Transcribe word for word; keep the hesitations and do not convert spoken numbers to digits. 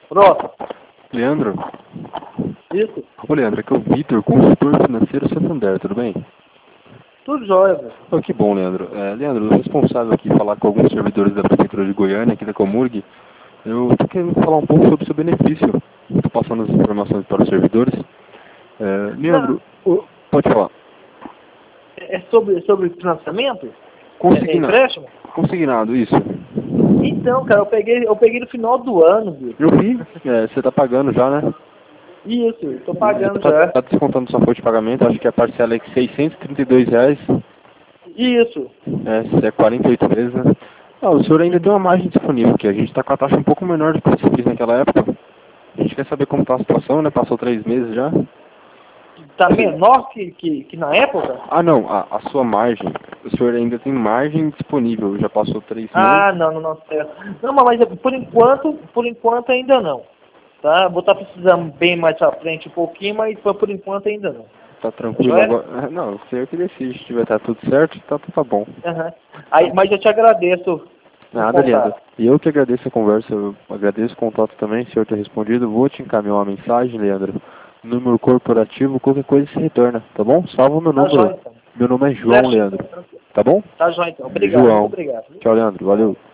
Pronto. Leandro? Isso. Ô, Leandro, aqui é o Vitor, consultor financeiro Santander, tudo bem? Tudo jóia, velho. Oh, que bom, Leandro. É, Leandro, eu sou responsável aqui falar com alguns servidores da Prefeitura de Goiânia, aqui da Comurg. Eu estou querendo falar um pouco sobre o seu benefício. Estou passando as informações para os servidores. É, Leandro, oh, pode falar. É sobre, sobre financiamento? Consignado. É, é empréstimo? Consignado, isso. Então, cara, eu peguei, eu peguei no final do ano, viu? Eu vi, é, você está pagando já, né? Isso, eu tô pagando Está já. tá descontando sua folha de pagamento, acho que a parcela é de seiscentos e trinta e dois reais. Isso. É, é quarenta e oito vezes, né? Ah, o senhor ainda tem uma margem disponível, que a gente está com a taxa um pouco menor do que você fez naquela época. A gente quer saber como está a situação, né? Passou três meses já. Tá menor que, que, que na época? Ah, não, a, a sua margem. O senhor ainda tem margem disponível, já passou três meses. Ah, não, não, não, certo. Não, mas por enquanto, por enquanto ainda não. Tá? Vou estar precisando bem mais à frente um pouquinho, mas por por enquanto ainda não. Tá tranquilo Joia? agora? Não, o senhor que decide, se tiver tá tudo certo, tá, tá bom. Uhum. Aí, mas eu te agradeço o Nada, Leandro. contato. E eu que agradeço a conversa, eu agradeço o contato também, se o senhor ter respondido. Vou te encaminhar uma mensagem, Leandro. Número corporativo, qualquer coisa se retorna, tá bom? Salva o meu Tá número. jóia, então. Meu nome é João, Certinho, Leandro. então, tranquilo. Tá bom? Tá jóia, então. Obrigado, muito João. obrigado. Tchau, Leandro. Valeu.